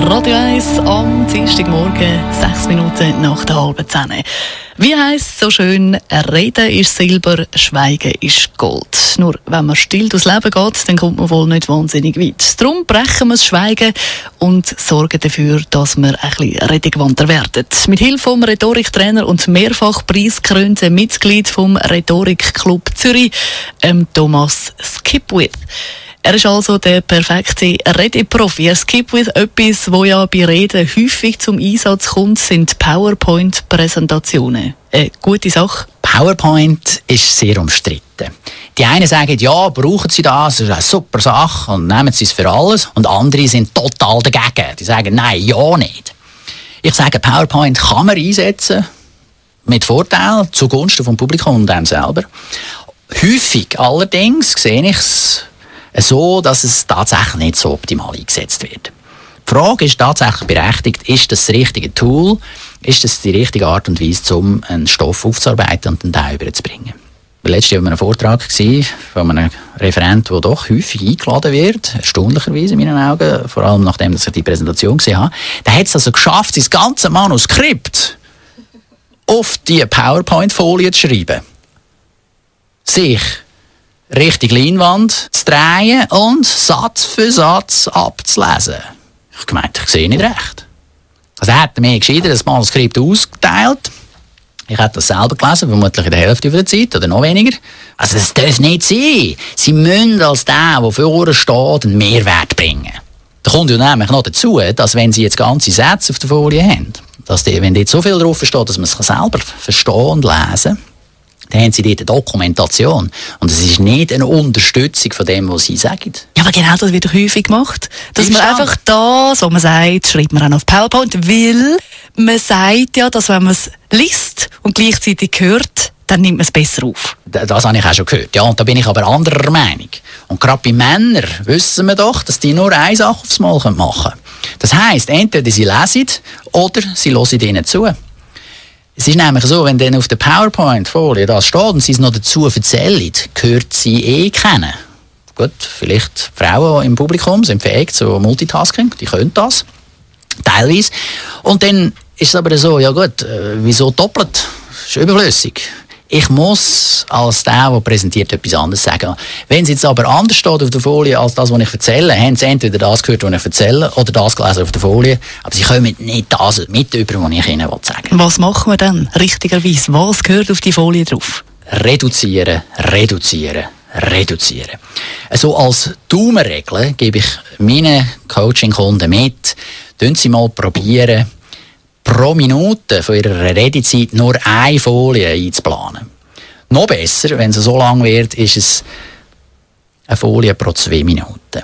Radio 1 am Dienstagmorgen, 6 Minuten nach der halben 10. Wie heisst so schön, Reden ist Silber, Schweigen ist Gold. Nur wenn man still durchs Leben geht, dann kommt man wohl nicht wahnsinnig weit. Darum brechen wir das Schweigen und sorgen dafür, dass wir ein bisschen redegewandter werden. Mit Hilfe vom Rhetoriktrainer und mehrfach preisgekrönten Mitglied vom Rhetorikclub Zürich, Thomas Skipwith. Er ist also der perfekte Redeprofi. Skipwith, etwas, wo ja bei Reden häufig zum Einsatz kommt, sind PowerPoint-Präsentationen. Eine gute Sache? PowerPoint ist sehr umstritten. Die einen sagen, ja, brauchen Sie das ist eine super Sache und nehmen Sie es für alles. Und andere sind total dagegen. Die sagen, nein, ja nicht. Ich sage, PowerPoint kann man einsetzen, mit Vorteil, zugunsten vom Publikum und einem selber. Häufig allerdings sehe ich es so, dass es tatsächlich nicht so optimal eingesetzt wird. Die Frage ist tatsächlich berechtigt, ist das richtige Tool, ist das die richtige Art und Weise, um einen Stoff aufzuarbeiten und dann überzubringen. Letztes Jahr war ein Vortrag von einem Referent, der doch häufig eingeladen wird, erstaunlicherweise in meinen Augen, vor allem nachdem ich die Präsentation gesehen habe. Der hat es also geschafft, sein ganzes Manuskript auf die PowerPoint-Folie zu schreiben. Sich Richtung Leinwand zu drehen und Satz für Satz abzulesen. Ich gemeint, ich sehe nicht recht. Also er hat mir gescheiter das Manuskript ausgeteilt. Ich habe das selber gelesen, vermutlich in der Hälfte der Zeit oder noch weniger. Also das darf nicht sein. Sie müssen als der vorne steht, einen Mehrwert bringen. Da kommt ja nämlich noch dazu, dass wenn Sie jetzt ganze Sätze auf der Folie haben, dass wenn dort so viel drauf steht, dass man es selber verstehen und lesen kann, dann haben Sie dort eine Dokumentation. Und es ist nicht eine Unterstützung von dem, was Sie sagen. Ja, aber genau das wird doch häufig gemacht. Dass man einfach das, was man sagt, schreibt man auch auf PowerPoint, weil man sagt ja, dass wenn man es liest und gleichzeitig hört, dann nimmt man es besser auf. Das habe ich auch schon gehört. Ja, und da bin ich aber anderer Meinung. Und gerade bei Männern wissen wir doch, dass die nur eine Sache aufs Mal machen können. Das heisst, entweder sie lesen oder sie hören ihnen zu. Es ist nämlich so, wenn dann auf der PowerPoint-Folie das steht und sie es noch dazu erzählen, gehört sie kennen. Gut, vielleicht Frauen im Publikum sind fähig zu Multitasking, die können das, teilweise. Und dann ist es aber so, ja gut, wieso doppelt? Das ist überflüssig. Ich muss als der präsentiert, etwas anderes sagen. Wenn es jetzt aber anders steht auf der Folie als das, was ich erzähle, haben sie entweder das gehört, was ich erzähle, oder das gelesen auf der Folie. Aber sie kommen nicht das mit über, was ich ihnen sagen will. Was machen wir dann richtigerweise? Was gehört auf die Folie drauf? Reduzieren, reduzieren, reduzieren. Also als Daumenregel gebe ich meinen Coaching-Kunden mit, tun Sie mal probieren, pro Minute von ihrer Redezeit nur eine Folie einzuplanen. Noch besser, wenn es so lang wird, ist es eine Folie pro 2 Minuten.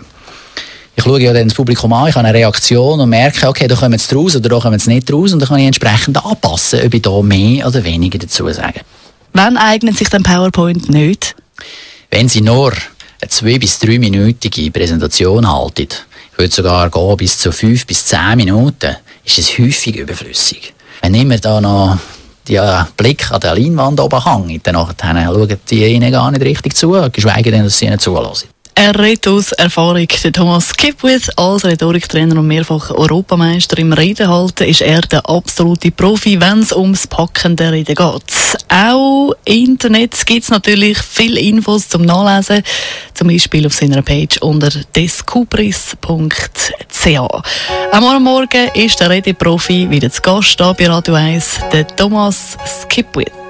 Ich schaue ja dann das Publikum an, ich habe eine Reaktion und merke, okay, da kommen sie raus oder da kommen sie nicht raus und dann kann ich entsprechend anpassen, ob ich da mehr oder weniger dazu sage. Wann eignet sich denn PowerPoint nicht? Wenn Sie nur eine 2- bis 3-minütige Präsentation halten, ich würde sogar gehen bis zu 5 bis 10 Minuten, ist es häufig überflüssig. Wenn immer da noch der Blick an der Leinwand oben hängt, dann schauen die ihnen gar nicht richtig zu, geschweige denn, dass sie ihnen zuhören. Er redet aus Erfahrung. Der Thomas Skipwith, als Rhetoriktrainer und mehrfach Europameister im Reden halten, ist er der absolute Profi, wenn es ums Packen der Rede geht. Auch im Internet gibt es natürlich viele Infos zum Nachlesen, zum Beispiel auf seiner Page unter descubris.ch. Am Morgen ist der Redeprofi wieder zu Gast da bei Radio 1, der Thomas Skipwith.